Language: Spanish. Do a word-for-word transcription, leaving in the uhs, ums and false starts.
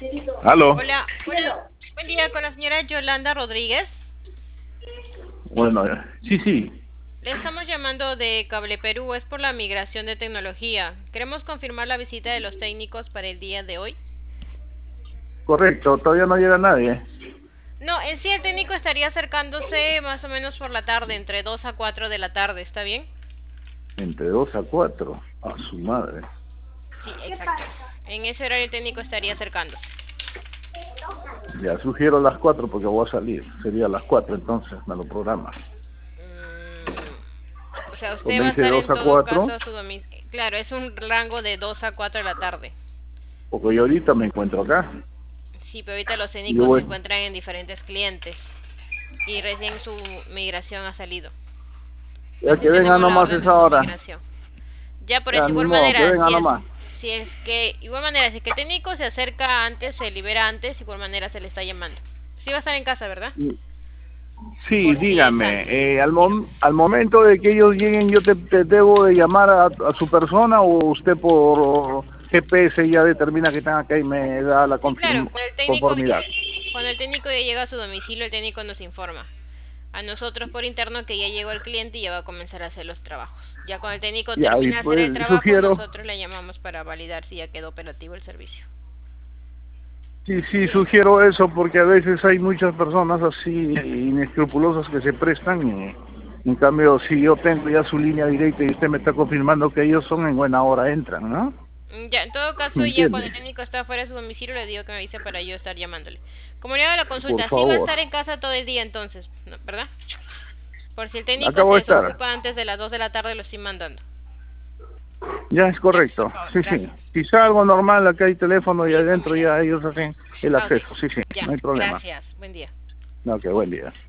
Aló. Hola, hola, buen día con la señora Yolanda Rodríguez. Bueno, sí, sí. Le estamos llamando de Cable Perú, es por la migración de tecnología. Queremos confirmar la visita de los técnicos para el día de hoy. Correcto, todavía no llega nadie. No, en sí el técnico estaría acercándose más o menos por la tarde, entre dos a cuatro de la tarde, ¿está bien? Entre dos a cuatro. A su madre. Sí, exacto. En ese horario el técnico estaría acercándose. Ya sugiero las cuatro porque voy a salir. Sería las cuatro entonces, me lo programa. Mm, o sea, usted Cuando va a dice estar dos en a todo caso cuatro, a su domicilio. Claro, es un rango de dos a cuatro de la tarde. porque yo ahorita me encuentro acá. Sí, pero ahorita los Y yo técnicos se voy, encuentran en diferentes clientes y recién su migración ha salido. ya que Recién venga tenemos la nomás orden de esa su hora. migración. Ya por Ya eso, ni igual modo, que manera, venga si es, nomás. si es que, igual manera, si es que el técnico se acerca antes, se libera antes, igual manera se le está llamando. Sí va a estar en casa, ¿verdad? Sí, Por si es dígame, antes, eh, al, dígame. mom al momento de que ellos lleguen, ¿yo te, te debo de llamar a, a su persona o usted por G P S ya determina que están acá y me da la Sí, claro, confirm cuando el técnico conformidad? cuando el técnico ya llega a su domicilio, el técnico nos informa a nosotros por interno que ya llegó el cliente y ya va a comenzar a hacer los trabajos. Ya cuando el técnico Ya, y termina de hacer el pues trabajo, sugiero, nosotros le llamamos para validar si ya quedó operativo el servicio. sí, sí, Dígame. sugiero eso porque a veces hay muchas personas así inescrupulosas que se prestan y en cambio si yo tengo ya su línea directa y usted me está confirmando que ellos son en buena hora entran, ¿no? Mm, Ya, en todo ¿Me caso, ya cuando entiende? el técnico está fuera de su domicilio, le digo que me avise para yo estar llamándole. Como le hago la Por consulta, sí va a favor. estar en casa todo el día entonces, ¿no? ¿Verdad? Por si el técnico se Acabo de estar. desocupa antes de las dos de la tarde, lo estoy mandando. Ya es Ya, correcto, por favor, sí, sí. gracias. Quizá algo normal, acá hay teléfono y Sí, igual adentro manera. ya ellos hacen el Ah, ok. acceso, sí, sí, Ya, no hay problema. gracias. Buen día. No, que buen día.